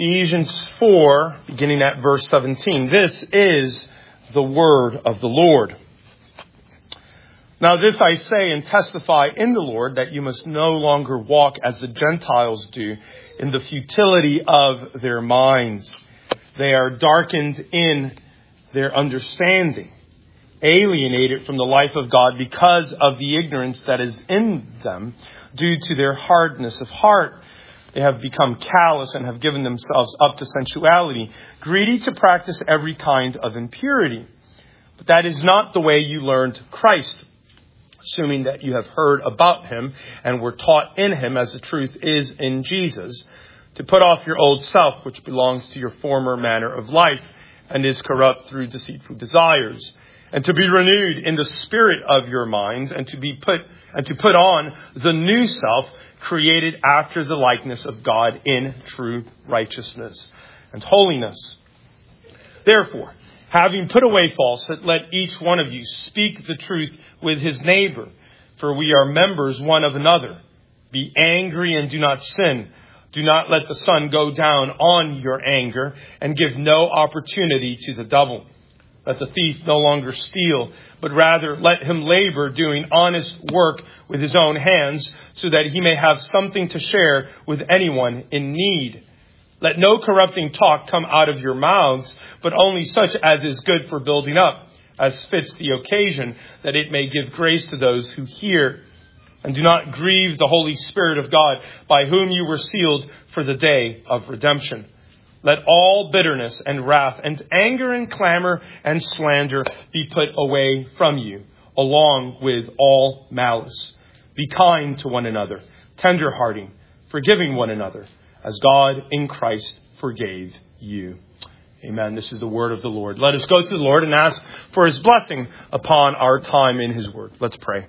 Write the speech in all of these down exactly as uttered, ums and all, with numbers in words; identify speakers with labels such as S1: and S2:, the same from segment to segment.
S1: Ephesians four, beginning at verse seventeen. This is the word of the Lord. Now this I say and testify in the Lord, that you must no longer walk as the Gentiles do, in the futility of their minds. They are darkened in their understanding, alienated from the life of God because of the ignorance that is in them due to their hardness of heart. They have become callous and have given themselves up to sensuality, greedy to practice every kind of impurity. But that is not the way you learned Christ, assuming that you have heard about him and were taught in him as the truth is in Jesus, to put off your old self, which belongs to your former manner of life and is corrupt through deceitful desires, and to be renewed in the spirit of your minds, and to be put and to put on the new self, created after the likeness of God in true righteousness and holiness. Therefore, having put away falsehood, let each one of you speak the truth with his neighbor, for we are members one of another. Be angry and do not sin. Do not let the sun go down on your anger, and give no opportunity to the devil. Let the thief no longer steal, but rather let him labor, doing honest work with his own hands, so that he may have something to share with anyone in need. Let no corrupting talk come out of your mouths, but only such as is good for building up, as fits the occasion, that it may give grace to those who hear. And do not grieve the Holy Spirit of God, by whom you were sealed for the day of redemption. Let all bitterness and wrath and anger and clamor and slander be put away from you, along with all malice. Be kind to one another, tender-hearted, forgiving one another, as God in Christ forgave you. Amen. This is the word of the Lord. Let us go to the Lord and ask for his blessing upon our time in his word. Let's pray.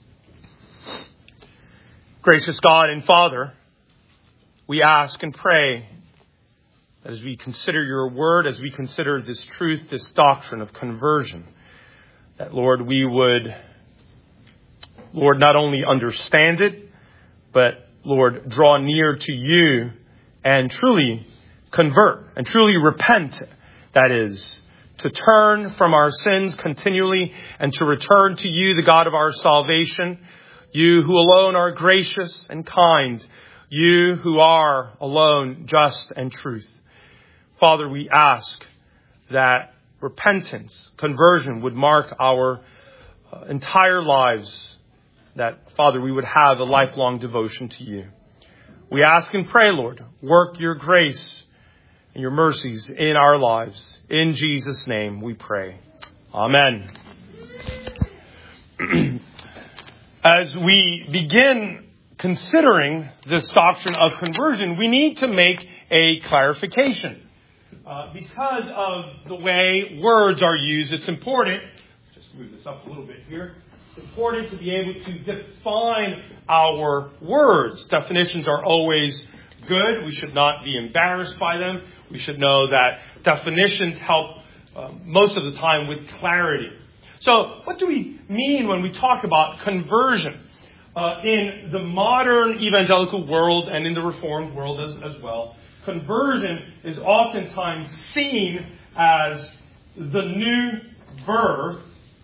S1: Gracious God and Father, we ask and pray that as we consider your word, as we consider this truth, this doctrine of conversion, that, Lord, we would, Lord, not only understand it, but, Lord, draw near to you and truly convert and truly repent. That is, to turn from our sins continually and to return to you, the God of our salvation, you who alone are gracious and kind, you who are alone just and truth. Father, we ask that repentance, conversion would mark our uh, entire lives, that, Father, we would have a lifelong devotion to you. We ask and pray, Lord, work your grace and your mercies in our lives. In Jesus' name we pray. Amen. As we begin considering this doctrine of conversion, we need to make a clarification. Uh, because of the way words are used, it's important, just move this up a little bit here, it's important to be able to define our words. Definitions are always good. We should not be embarrassed by them. We should know that definitions help uh, most of the time with clarity. So what do we mean when we talk about conversion? Uh, in the modern evangelical world and in the Reformed world as, as well, conversion is oftentimes seen as the new birth,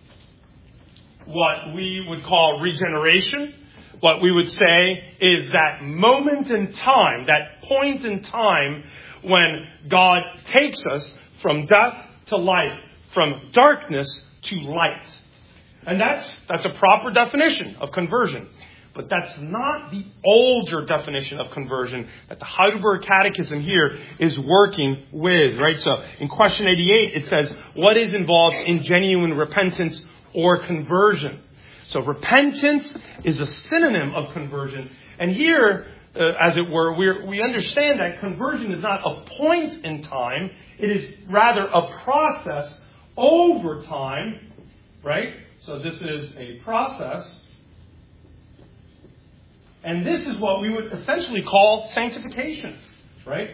S1: what we would call regeneration. What we would say is that moment in time, that point in time when God takes us from death to life, from darkness to light. And that's that's a proper definition of conversion. But that's not the older definition of conversion that the Heidelberg Catechism here is working with, right? So in question eighty-eight, it says, what is involved in genuine repentance or conversion? So repentance is a synonym of conversion. And here, uh, as it were, we're, we understand that conversion is not a point in time. It is rather a process over time, right? So this is a process. And this is what we would essentially call sanctification, right?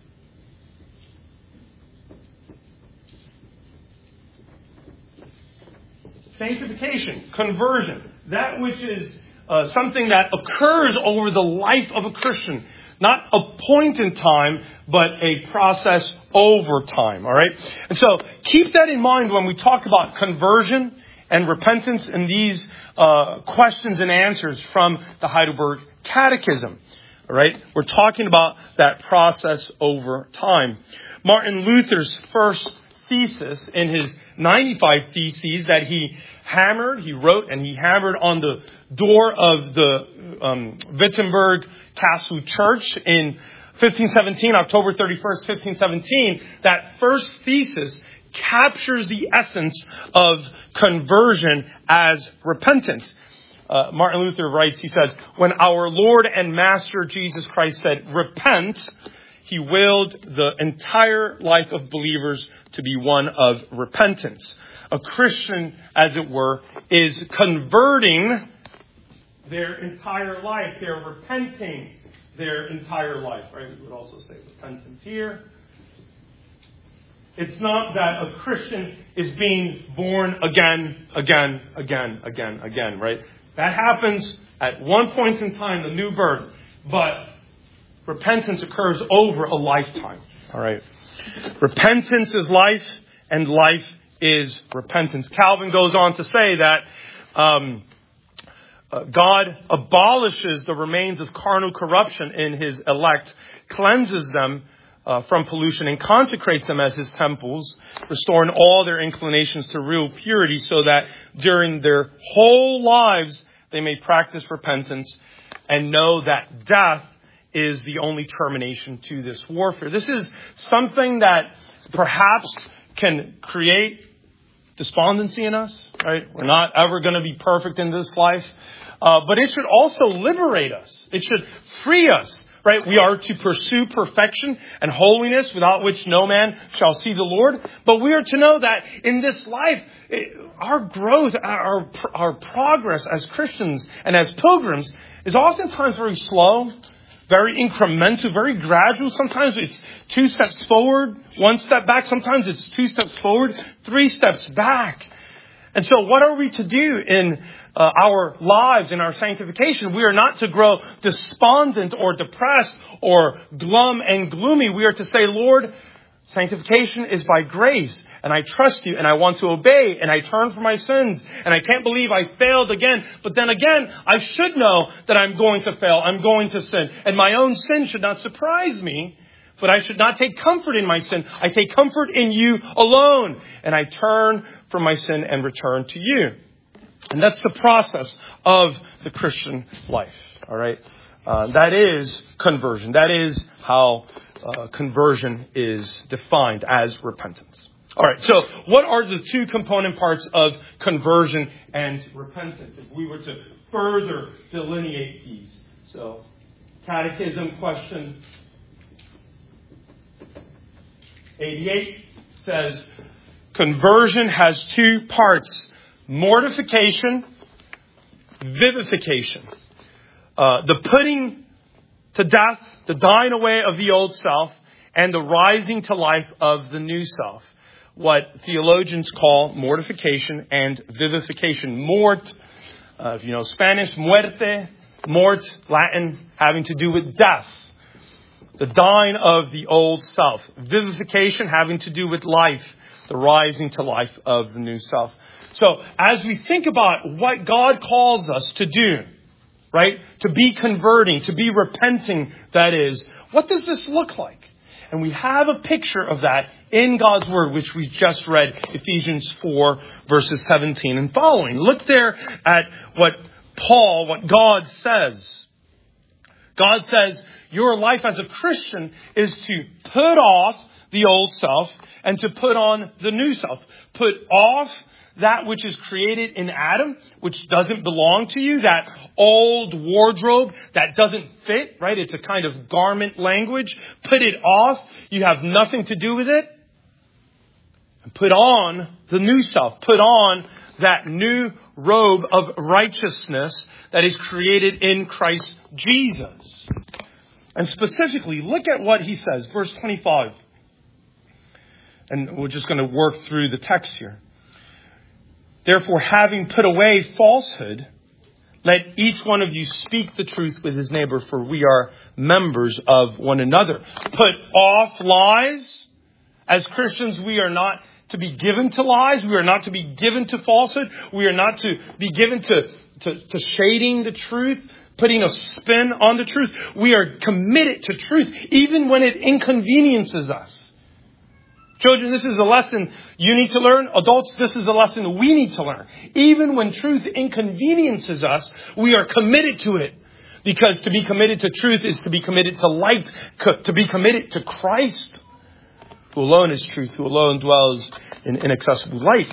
S1: Sanctification, conversion, that which is uh, something that occurs over the life of a Christian. Not a point in time, but a process over time. All right. And so keep that in mind when we talk about conversion and repentance in these uh, questions and answers from the Heidelberg Catechism. All right. We're talking about that process over time. Martin Luther's first thesis in his ninety-five theses that he hammered, he wrote and he hammered on the door of the um, Wittenberg Castle Church in fifteen seventeen, October thirty-first, fifteen seventeen. That first thesis captures the essence of conversion as repentance. Uh, Martin Luther writes, he says, when our Lord and Master Jesus Christ said, repent, he willed the entire life of believers to be one of repentance. A Christian, as it were, is converting their entire life. They're repenting their entire life. Right? We would also say repentance here. It's not that a Christian is being born again, again, again, again, again, right? That happens at one point in time, the new birth. But repentance occurs over a lifetime. All right. Repentance is life, and life is repentance. Calvin goes on to say that um, uh, God abolishes the remains of carnal corruption in his elect, cleanses them uh, from pollution, and consecrates them as his temples, restoring all their inclinations to real purity, so that during their whole lives they may practice repentance and know that death is the only termination to this warfare. This is something that perhaps can create despondency in us, right? We're not ever going to be perfect in this life. Uh, but it should also liberate us. It should free us, right? We are to pursue perfection and holiness, without which no man shall see the Lord. But we are to know that in this life, it, our growth, our, our progress as Christians and as pilgrims is oftentimes very slow, very incremental, very gradual. Sometimes it's two steps forward, one step back. Sometimes it's two steps forward, three steps back. And so what are we to do in uh, our lives, in our sanctification? We are not to grow despondent or depressed or glum and gloomy. We are to say, Lord, sanctification is by grace, and I trust you, and I want to obey, and I turn from my sins, and I can't believe I failed again. But then again, I should know that I'm going to fail. I'm going to sin. And my own sin should not surprise me, but I should not take comfort in my sin. I take comfort in you alone, and I turn from my sin and return to you. And that's the process of the Christian life. All right. Uh, that is conversion. That is how uh, conversion is defined, as repentance. All right. So what are the two component parts of conversion and repentance, if we were to further delineate these? So Catechism question eighty-eight says, conversion has two parts: mortification, vivification. Uh, the putting to death, the dying away of the old self, and the rising to life of the new self. What theologians call mortification and vivification. Mort, uh, if you know Spanish, muerte, mort, Latin, having to do with death. The dying of the old self. Vivification having to do with life. The rising to life of the new self. So as we think about what God calls us to do, right? To be converting, to be repenting, that is, what does this look like? And we have a picture of that in God's Word, which we just read, Ephesians four, verses seventeen and following. Look there at what Paul, what God says. God says your life as a Christian is to put off the old self and to put on the new self. Put off that which is created in Adam, which doesn't belong to you, that old wardrobe that doesn't fit, right? It's a kind of garment language. Put it off. You have nothing to do with it. And put on the new self. Put on that new robe of righteousness that is created in Christ Jesus. And specifically, look at what he says, verse twenty-five. And we're just going to work through the text here. Therefore, having put away falsehood, Let each one of you speak the truth with his neighbor, for we are members of one another. Put off lies. As Christians, we are not to be given to lies. We are not to be given to falsehood. We are not to be given to, to, to shading the truth, putting a spin on the truth. We are committed to truth, even when it inconveniences us. Children, this is a lesson you need to learn. Adults, this is a lesson we need to learn. Even when truth inconveniences us, we are committed to it. Because to be committed to truth is to be committed to light, to be committed to Christ, who alone is truth, who alone dwells in inaccessible light.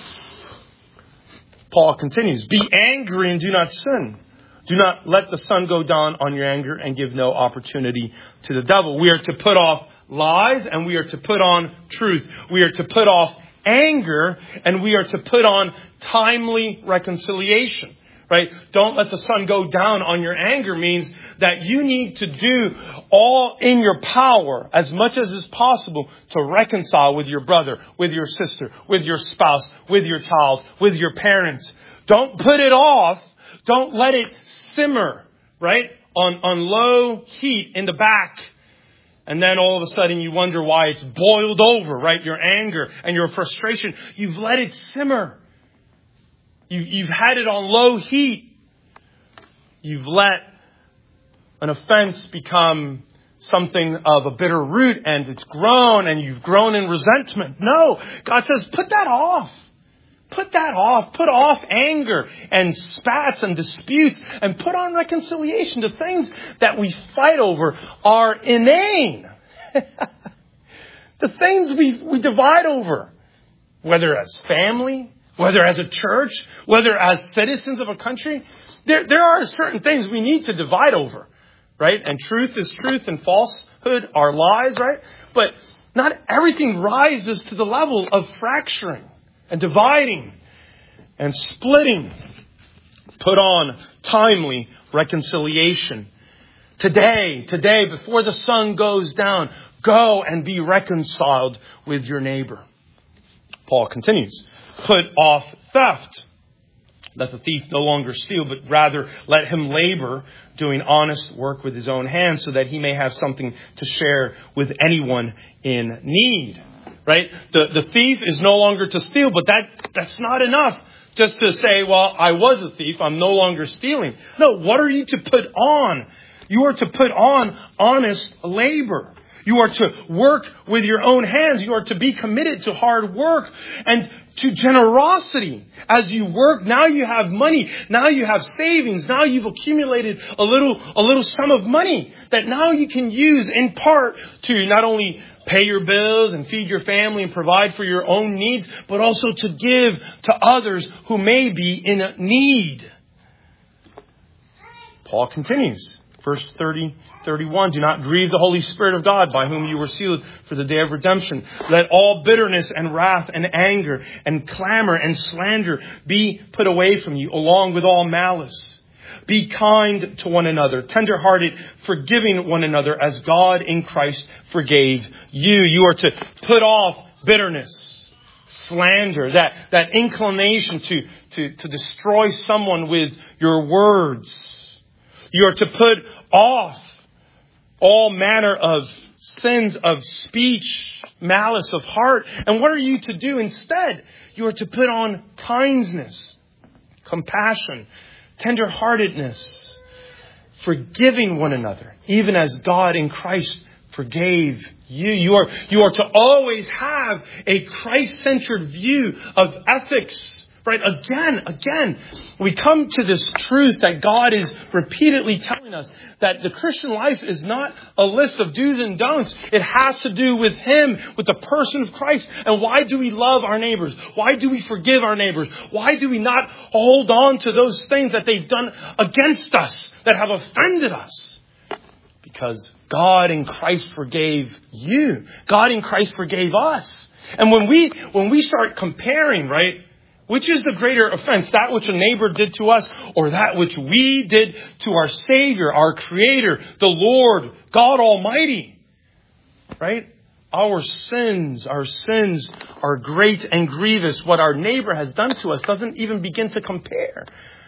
S1: Paul continues, be angry and do not sin. Do not let the sun go down on your anger and give no opportunity to the devil. We are to put off lies and we are to put on truth. We are to put off anger and we are to put on timely reconciliation. Right? Don't let the sun go down on your anger means that you need to do all in your power, as much as is possible, to reconcile with your brother, with your sister, with your spouse, with your child, with your parents. Don't put it off. Don't let it simmer, right? On, on low heat in the back. And then all of a sudden you wonder why it's boiled over, right? Your anger and your frustration. You've let it simmer. You, you've had it on low heat. You've let an offense become something of a bitter root and it's grown and you've grown in resentment. No, God says, put that off. Put that off. Put off anger and spats and disputes and put on reconciliation. The things that we fight over are inane. The things we, we divide over, whether as family, whether as a church, whether as citizens of a country, there, there are certain things we need to divide over, right? And truth is truth and falsehood are lies, right? But not everything rises to the level of fracturing and dividing and splitting. Put on timely reconciliation. Today, today, before the sun goes down, go and be reconciled with your neighbor. Paul continues. Put off theft. Let the thief no longer steal, but rather let him labor, doing honest work with his own hands, so that he may have something to share with anyone in need. Right? The, the thief is no longer to steal, but that, that's not enough just to say, well, I was a thief, I'm no longer stealing. No, what are you to put on? You are to put on honest labor. You are to work with your own hands. You are to be committed to hard work and to generosity. As you work, now you have money. Now you have savings. Now you've accumulated a little, a little sum of money that now you can use in part to not only pay your bills and feed your family and provide for your own needs, but also to give to others who may be in need. Paul continues. Verse thirty, thirty-one, do not grieve the Holy Spirit of God, by whom you were sealed for the day of redemption. Let all bitterness and wrath and anger and clamor and slander be put away from you, along with all malice. Be kind to one another, tenderhearted, forgiving one another, as God in Christ forgave you. You are to put off bitterness, slander, that, that inclination to, to, to destroy someone with your words. You are to put off all manner of sins of speech, malice of heart. And what are you to do instead? You are to put on kindness, compassion, tenderheartedness, forgiving one another, even as God in Christ forgave you. You are, you are to always have a Christ-centered view of ethics. Right? Again, again, we come to this truth that God is repeatedly telling us, that the Christian life is not a list of do's and don'ts. It has to do with Him, with the person of Christ. And why do we love our neighbors? Why do we forgive our neighbors? Why do we not hold on to those things that they've done against us, that have offended us? Because God in Christ forgave you. God in Christ forgave us. And when we, when we start comparing, right? Which is the greater offense, that which a neighbor did to us or that which we did to our Savior, our Creator, the Lord, God Almighty? Right? Our sins, our sins are great and grievous. What our neighbor has done to us doesn't even begin to compare.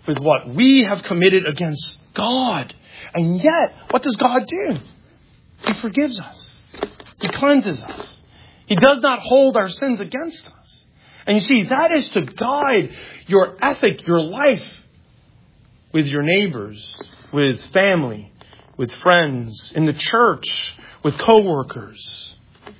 S1: with what we have committed against God. And yet, what does God do? He forgives us. He cleanses us. He does not hold our sins against us. And you see, that is to guide your ethic, your life with your neighbors, with family, with friends, in the church, with co-workers.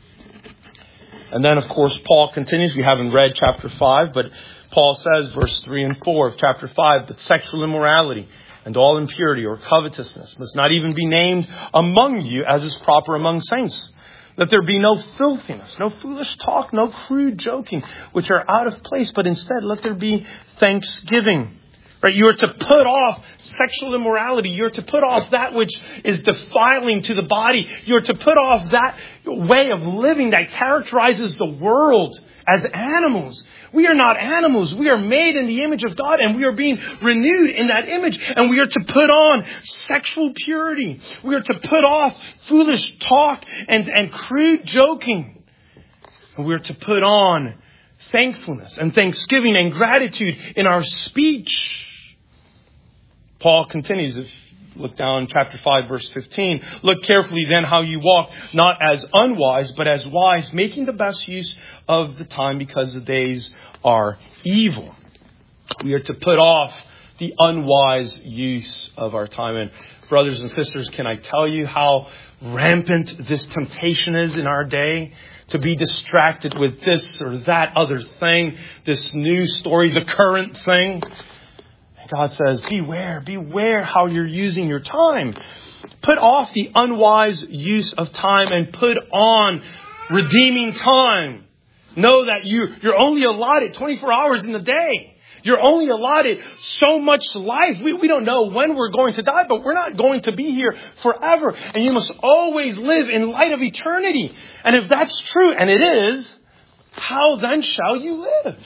S1: And then, of course, Paul continues. We haven't read chapter five, but Paul says, verse three and four of chapter five, that sexual immorality and all impurity or covetousness must not even be named among you as is proper among saints. Let there be no filthiness, no foolish talk, no crude joking, which are out of place, but instead let there be thanksgiving. Right? You are to put off sexual immorality. You are to put off that which is defiling to the body. You are to put off that way of living that characterizes the world as animals. We are not animals. We are made in the image of God, and we are being renewed in that image. And we are to put on sexual purity. We are to put off foolish talk and, and crude joking. And we are to put on thankfulness and thanksgiving and gratitude in our speech. Paul continues, if you look down chapter five, verse fifteen. Look carefully then how you walk, not as unwise, but as wise, making the best use of the time because the days are evil. We are to put off the unwise use of our time. And brothers and sisters, can I tell you how rampant this temptation is in our day? To be distracted with this or that other thing, this news story, the current thing. God says, beware, beware how you're using your time. Put off the unwise use of time and put on redeeming time. Know that you, you're only allotted twenty-four hours in the day. You're only allotted so much life. We, we don't know when we're going to die, but we're not going to be here forever. And you must always live in light of eternity. And if that's true, and it is, how then shall you live?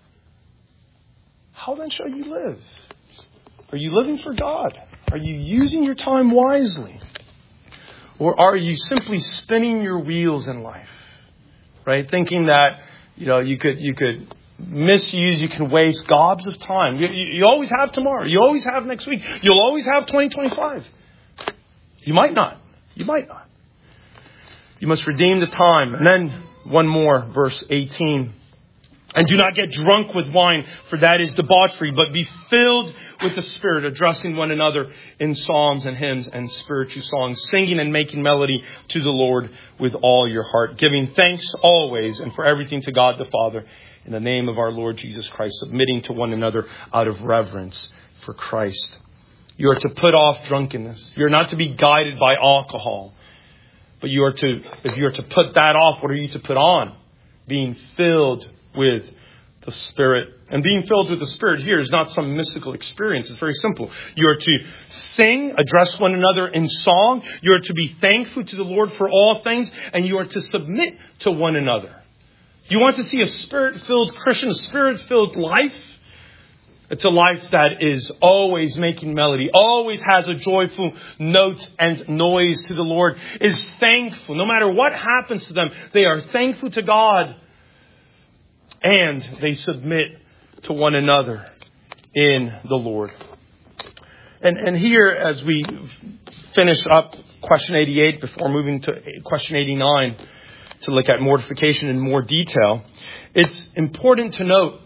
S1: How then shall you live? Are you living for God? Are you using your time wisely? Or are you simply spinning your wheels in life? Right? Thinking that, you know, you could, you could misuse, you can waste gobs of time. You, you, you always have tomorrow. You always have next week. You'll always have twenty twenty-five. You might not. You might not. You must redeem the time. And then one more, verse eighteen. And do not get drunk with wine, for that is debauchery, but be filled with the Spirit, addressing one another in psalms and hymns and spiritual songs, singing and making melody to the Lord with all your heart, giving thanks always and for everything to God the Father, in the name of our Lord Jesus Christ, submitting to one another out of reverence for Christ. You are to put off drunkenness. You're not to be guided by alcohol, but you are to, if you are to put that off, what are you to put on? Being filled with the Spirit. And being filled with the Spirit here is not some mystical experience. It's very simple. You are to sing, address one another in song. You are to be thankful to the Lord for all things. And you are to submit to one another. You want to see a Spirit-filled Christian, a Spirit-filled life? It's a life that is always making melody, always has a joyful note and noise to the Lord, is thankful. No matter what happens to them, they are thankful to God. And they submit to one another in the Lord. And, and here, as we finish up question eighty-eight, before moving to question eighty-nine, to look at mortification in more detail, it's important to note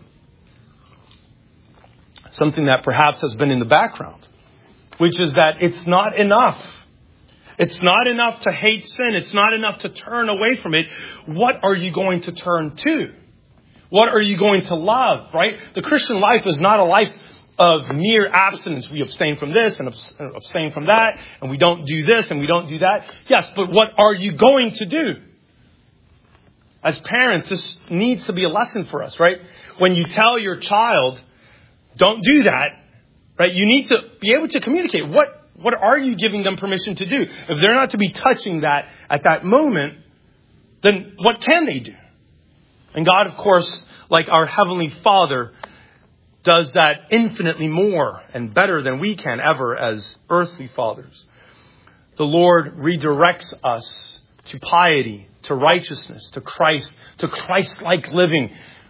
S1: something that perhaps has been in the background, which is that it's not enough. It's not enough to hate sin. It's not enough to turn away from it. What are you going to turn to? What are you going to love, right? The Christian life is not a life of mere abstinence. We abstain from this and abstain from that, and we don't do this and we don't do that. Yes, but what are you going to do? As parents, this needs to be a lesson for us, right? When you tell your child, don't do that, right? You need to be able to communicate. What, what are you giving them permission to do? If they're not to be touching that at that moment, then what can they do? And God, of course, like our Heavenly Father, does that infinitely more and better than we can ever as earthly fathers. The Lord redirects us to piety, to righteousness, to Christ, to Christ-like living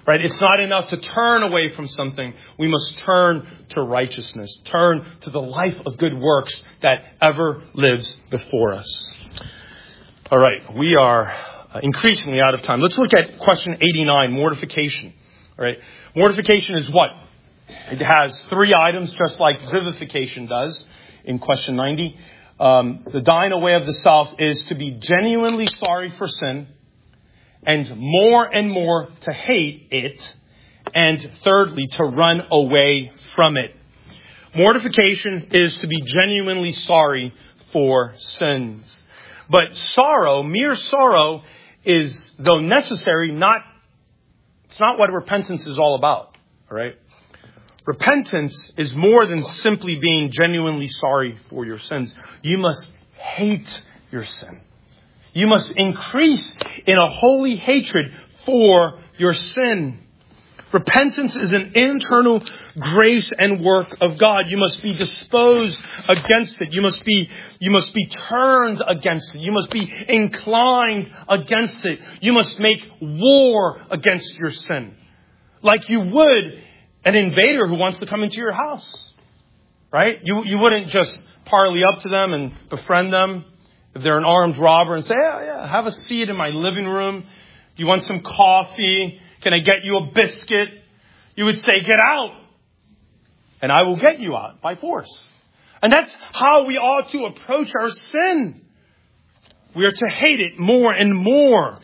S1: Right? It's not enough to turn away from something. We must turn to righteousness. Turn to the life of good works that ever lives before us. All right. We are increasingly out of time. Let's look at question eighty-nine, mortification. All right. Mortification is what? It has three items, just like vivification does in question ninety. Um, the dying away of the self is to be genuinely sorry for sin, and more and more to hate it, and thirdly, to run away from it. Mortification is to be genuinely sorry for sins. But sorrow, mere sorrow, is, though necessary, not, it's not what repentance is all about. All right? Repentance is more than simply being genuinely sorry for your sins. You must hate your sin. You must increase in a holy hatred for your sin. Repentance is an internal grace and work of God. You must be disposed against it. You must be, you must be turned against it. You must be inclined against it. You must make war against your sin. Like you would an invader who wants to come into your house. Right? You, you wouldn't just parley up to them and befriend them if they're an armed robber and say, yeah, yeah, have a seat in my living room. Do you want some coffee? Can I get you a biscuit? You would say, get out. And I will get you out by force. And that's how we ought to approach our sin. We are to hate it more and more.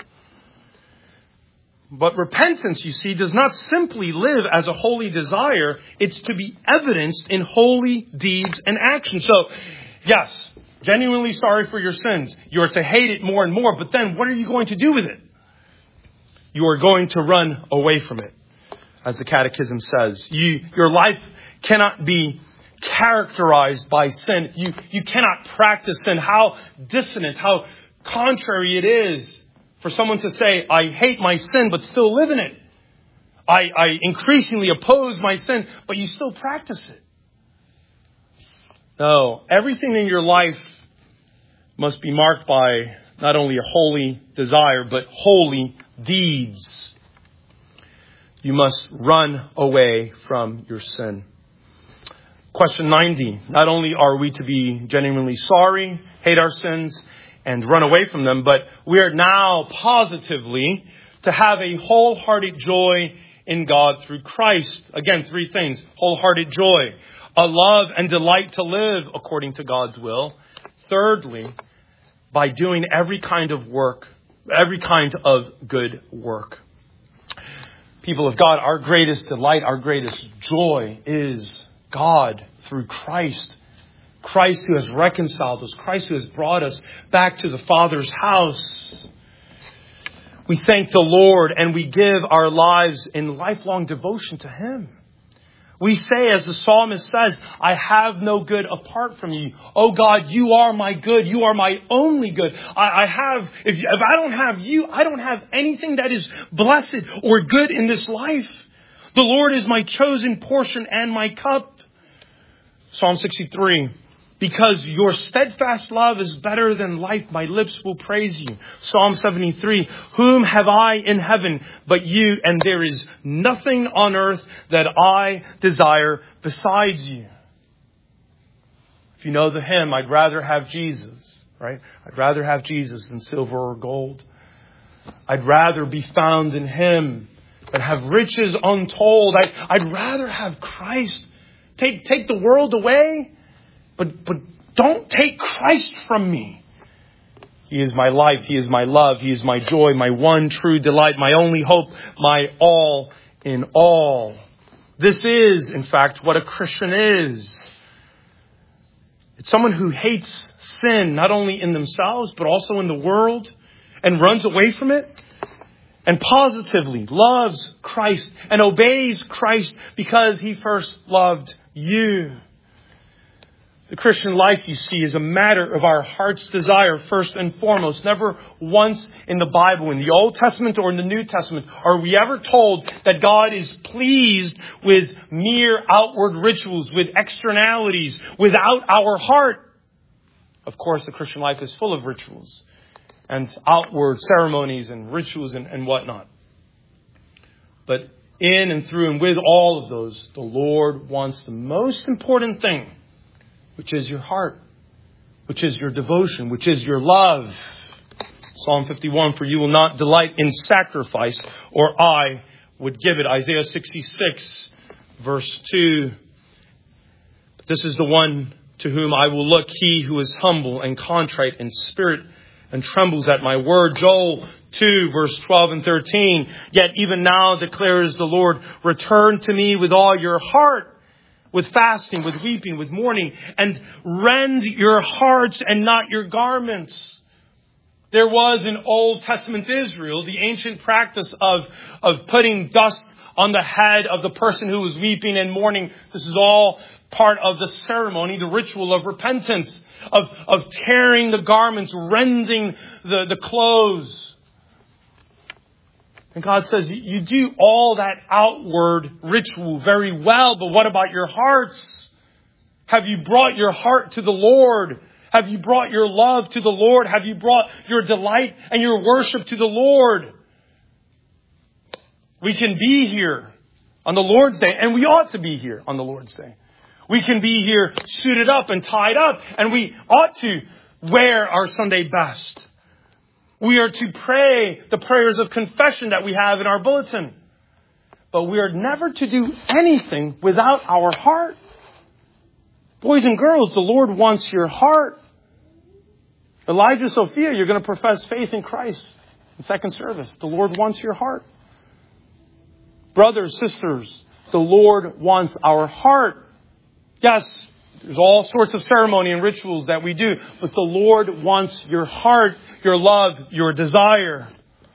S1: But repentance, you see, does not simply live as a holy desire. It's to be evidenced in holy deeds and actions. So, yes, genuinely sorry for your sins. You are to hate it more and more. But then what are you going to do with it? You are going to run away from it. As the Catechism says, you, your life cannot be characterized by sin. You, you cannot practice sin. How dissonant, how contrary it is for someone to say, I hate my sin, but still live in it. I, I increasingly oppose my sin, but you still practice it. No, everything in your life must be marked by not only a holy desire, but holy deeds. You must run away from your sin. Question ninety. Not only are we to be genuinely sorry, hate our sins, and run away from them, but we are now positively to have a wholehearted joy in God through Christ. Again, three things. Wholehearted joy. A love and delight to live according to God's will. Thirdly, by doing every kind of work, every kind of good work. People of God, our greatest delight, our greatest joy is God through Christ. Christ who has reconciled us. Christ who has brought us back to the Father's house. We thank the Lord and we give our lives in lifelong devotion to Him. We say, as the psalmist says, I have no good apart from you. Oh God, you are my good. You are my only good. I, I have, if, if I don't have you, I don't have anything that is blessed or good in this life. The Lord is my chosen portion and my cup. Psalm sixty-three. Because your steadfast love is better than life, my lips will praise you. Psalm seventy-three. Whom have I in heaven but you? And there is nothing on earth that I desire besides you. If you know the hymn, I'd rather have Jesus, right? I'd rather have Jesus than silver or gold. I'd rather be found in Him than have riches untold. I, I'd rather have Christ. Take, take the world away. But but don't take Christ from me. He is my life. He is my love. He is my joy, my one true delight, my only hope, my all in all. This is, in fact, what a Christian is. It's someone who hates sin, not only in themselves, but also in the world, and runs away from it, and positively loves Christ and obeys Christ because He first loved you. The Christian life, you see, is a matter of our heart's desire, first and foremost. Never once in the Bible, in the Old Testament or in the New Testament, are we ever told that God is pleased with mere outward rituals, with externalities, without our heart. Of course, the Christian life is full of rituals and outward ceremonies and rituals and, and whatnot. But in and through and with all of those, the Lord wants the most important thing, which is your heart, which is your devotion, which is your love. Psalm fifty-one, for you will not delight in sacrifice, or I would give it. Isaiah sixty-six, verse two. This is the one to whom I will look, he who is humble and contrite in spirit and trembles at my word. Joel two, verse twelve and thirteen. Yet even now declares the Lord, return to me with all your heart, with fasting, with weeping, with mourning, and rend your hearts and not your garments. There was in Old Testament Israel the ancient practice of, of putting dust on the head of the person who was weeping and mourning. This is all part of the ceremony, the ritual of repentance, of, of tearing the garments, rending the, the clothes. And God says, you do all that outward ritual very well, but what about your hearts? Have you brought your heart to the Lord? Have you brought your love to the Lord? Have you brought your delight and your worship to the Lord? We can be here on the Lord's Day, and we ought to be here on the Lord's Day. We can be here suited up and tied up, and we ought to wear our Sunday best. We are to pray the prayers of confession that we have in our bulletin. But we are never to do anything without our heart. Boys and girls, the Lord wants your heart. Elijah, Sophia, you're going to profess faith in Christ in second service. The Lord wants your heart. Brothers, sisters, the Lord wants our heart. Yes, there's all sorts of ceremony and rituals that we do, but the Lord wants your heart, your love, your desire.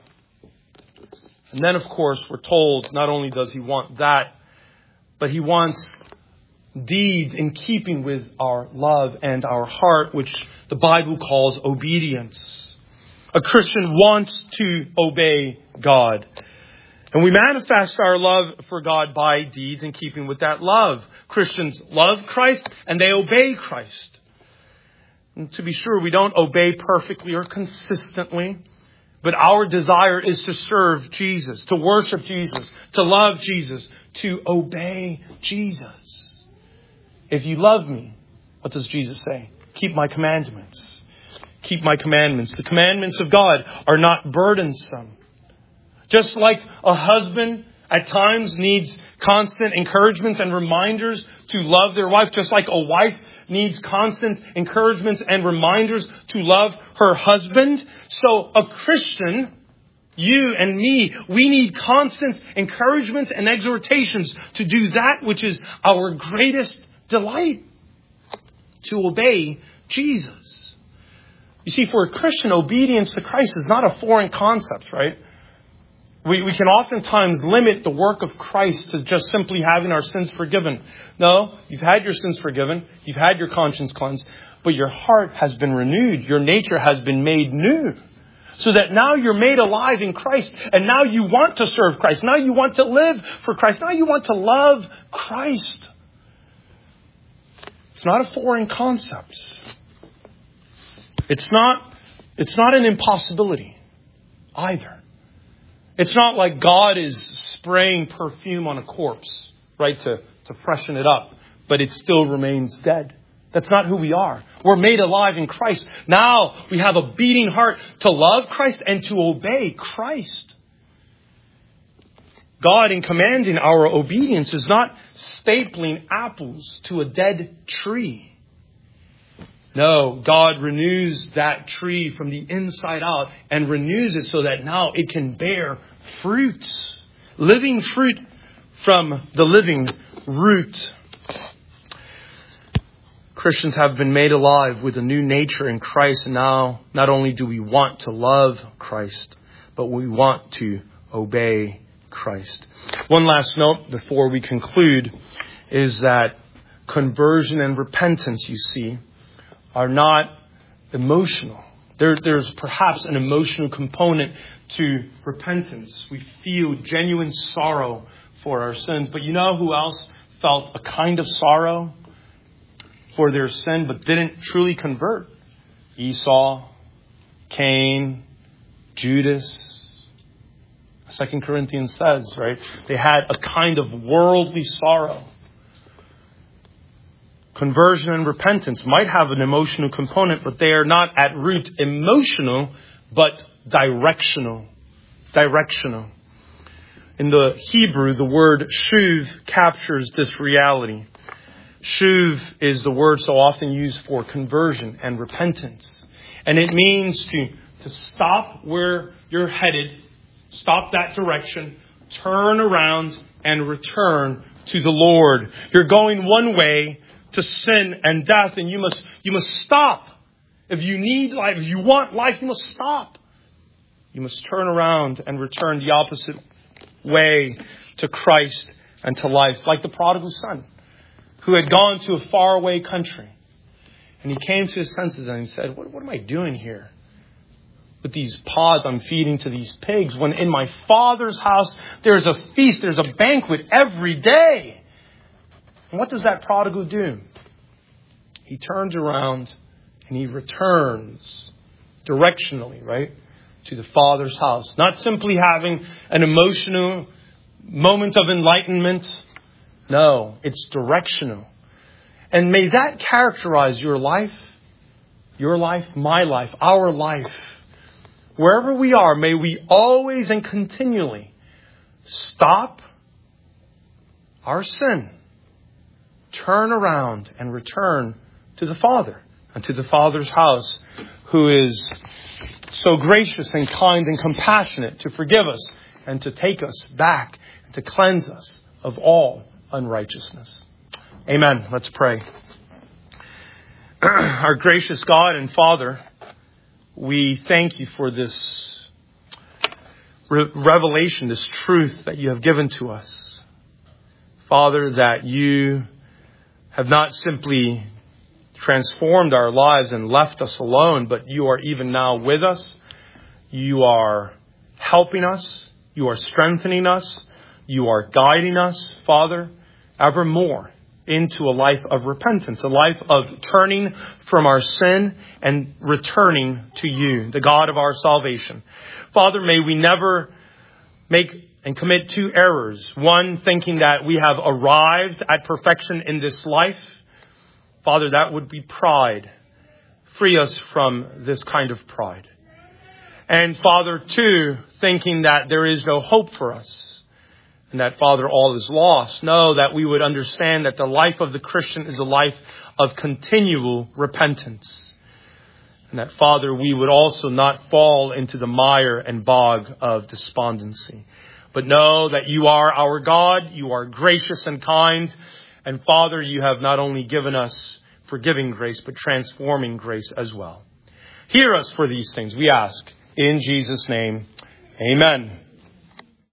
S1: And then, of course, we're told not only does he want that, but he wants deeds in keeping with our love and our heart, which the Bible calls obedience. A Christian wants to obey God. And we manifest our love for God by deeds in keeping with that love. Christians love Christ and they obey Christ. And to be sure, we don't obey perfectly or consistently, but our desire is to serve Jesus, to worship Jesus, to love Jesus, to obey Jesus. If you love me, what does Jesus say? Keep my commandments. Keep my commandments. The commandments of God are not burdensome. Just like a husband at times needs constant encouragements and reminders to love their wife, just like a wife needs constant encouragements and reminders to love her husband, so a Christian, you and me, we need constant encouragements and exhortations to do that which is our greatest delight, to obey Jesus. You see, for a Christian, obedience to Christ is not a foreign concept, right? We, we can oftentimes limit the work of Christ to just simply having our sins forgiven. No, you've had your sins forgiven. You've had your conscience cleansed. But your heart has been renewed. Your nature has been made new. So that now you're made alive in Christ. And now you want to serve Christ. Now you want to live for Christ. Now you want to love Christ. It's not a foreign concept. It's not, it's not an impossibility either. It's not like God is spraying perfume on a corpse, right, to, to freshen it up, but it still remains dead. That's not who we are. We're made alive in Christ. Now we have a beating heart to love Christ and to obey Christ. God, in commanding our obedience, is not stapling apples to a dead tree. No, God renews that tree from the inside out and renews it so that now it can bear fruit. Living fruit from the living root. Christians have been made alive with a new nature in Christ. And now, not only do we want to love Christ, but we want to obey Christ. One last note before we conclude is that conversion and repentance, you see, are not emotional. There, there's perhaps an emotional component to repentance. We feel genuine sorrow for our sins. But you know who else felt a kind of sorrow for their sin but didn't truly convert? Esau, Cain, Judas. Second Corinthians says, right? They had a kind of worldly sorrow. Conversion and repentance might have an emotional component, but they are not at root emotional, but directional. Directional. In the Hebrew, the word shuv captures this reality. Shuv is the word so often used for conversion and repentance. And it means to, to stop where you're headed, stop that direction, turn around and return to the Lord. You're going one way to sin and death, and you must you must stop. If you need life, if you want life, you must stop. You must turn around and return the opposite way to Christ and to life, like the prodigal son who had gone to a faraway country. And he came to his senses and he said, what, what am I doing here with these pods I'm feeding to these pigs when in my Father's house there's a feast, there's a banquet every day? And what does that prodigal do? He turns around and he returns directionally, right, to the Father's house. Not simply having an emotional moment of enlightenment. No, it's directional. And may that characterize your life, your life, my life, our life. Wherever we are, may we always and continually stop our sin, turn around and return to the Father and to the Father's house, who is so gracious and kind and compassionate to forgive us and to take us back and to cleanse us of all unrighteousness. Amen. Let's pray. Our gracious God and Father, we thank you for this re- revelation, this truth that you have given to us. Father, that you have not simply transformed our lives and left us alone, but you are even now with us. You are helping us. You are strengthening us. You are guiding us, Father, evermore into a life of repentance, a life of turning from our sin and returning to you, the God of our salvation. Father, may we never make and commit two errors. One, thinking that we have arrived at perfection in this life. Father, that would be pride. Free us from this kind of pride. And Father, two, thinking that there is no hope for us. And that, Father, all is lost. No, that we would understand that the life of the Christian is a life of continual repentance. And that, Father, we would also not fall into the mire and bog of despondency. But know that you are our God. You are gracious and kind. And Father, you have not only given us forgiving grace, but transforming grace as well. Hear us for these things, we ask. In Jesus' name, amen.